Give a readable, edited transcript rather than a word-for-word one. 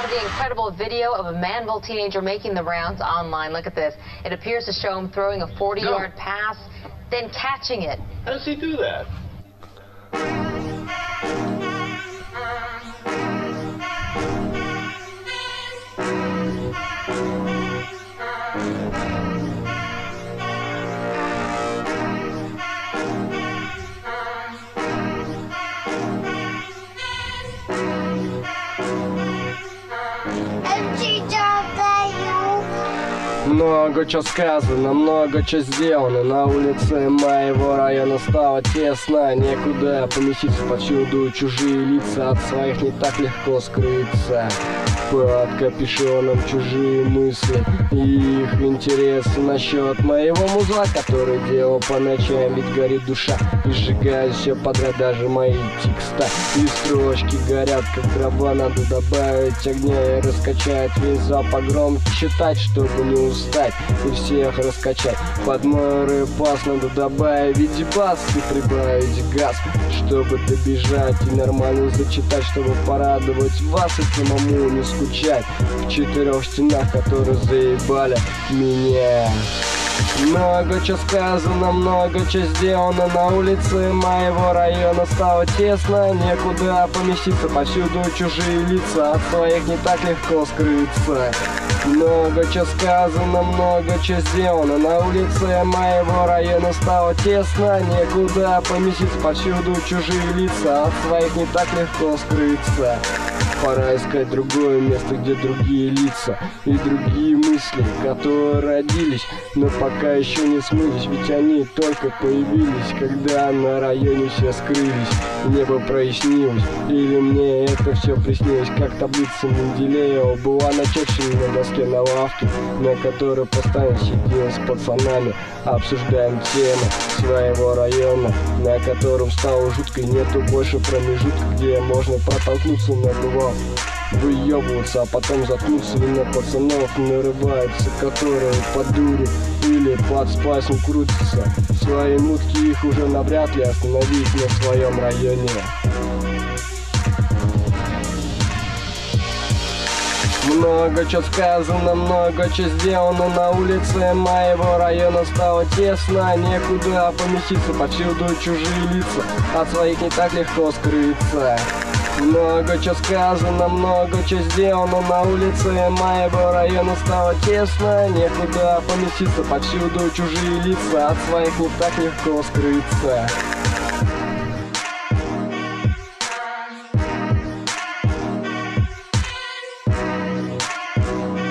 of the incredible video of a Manville teenager making the rounds online. Look at this. It appears to show him throwing a 40-yard pass, then catching it. How does he do that? Много чё сказано, много чё сделано. На улице моего района стало тесно. Некуда поместиться, повсюду чужие лица. От своих не так легко скрыться. Под капюшоном чужие мысли и их интересы насчет моего музла, который делал по ночам, ведь горит душа и сжигает все подряд, даже мои текста. И строчки горят, как дрова, надо добавить огня и раскачать весь зал погромче читать, чтобы не устать и всех раскачать. Под мой рэп-бас надо добавить бас и прибавить газ, чтобы добежать и нормально зачитать, чтобы порадовать вас и самому не скучать в четырех стенах, которые заебали меня. Много чё сказано, много чё сделано. На улице моего района стало тесно. Некуда поместиться, повсюду чужие лица. От своих не так легко скрыться. Много чё сказано, много чё сделано. На улице моего района стало тесно. Некуда поместиться, повсюду чужие лица. От своих не так легко скрыться. Пора искать другое место, где другие лица и другие мысли, которые родились, но пока еще не смылись, ведь они только появились, когда на районе все скрылись. Небо прояснилось, или мне это все приснилось, как таблица Менделеева была начерчена на доске на лавке, на которой постоянно сидел с пацанами. Обсуждаем темы своего района, на котором стало жутко, и нету больше промежутка, где можно протолкнуться на два, выебываться, а потом заткнуться. И на пацанов нарываются, которые под дуру или под спасом крутятся. Свои мутки их уже навряд ли остановить на своем районе. Много чё сказано, много чё сделано. На улице моего района стало тесно. Некуда поместиться, повсюду чужие лица. От своих не так легко скрыться. Много чё сказано, много чё сделано. На улице моего района стало тесно. Некуда поместиться, повсюду чужие лица. От своих не так легко скрыться.